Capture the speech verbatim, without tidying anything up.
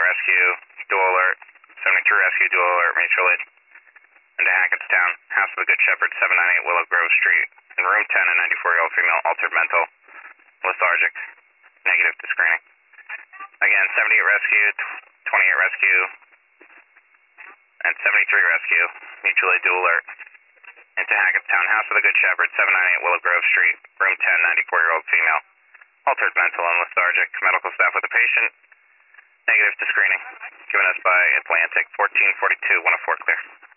rescue, dual alert. seventy-three rescue, dual alert, mutual aid. Into Hackettstown, House of the Good Shepherd, seven ninety-eight Willow Grove Street. In room ten, a ninety-four-year-old female, altered mental, lethargic, negative to screening. Again, seventy-eight rescue, twenty-eight rescue, and seventy-three rescue, mutual aid, dual alert. Into Hackettstown, House of the Good Shepherd, seven ninety-eight Willow Grove Street. Room ten, ninety-four-year-old female, altered mental and lethargic. Medical staff with the patient, negative to screening. Given us by Atlantic, fourteen forty-two, one oh four clear.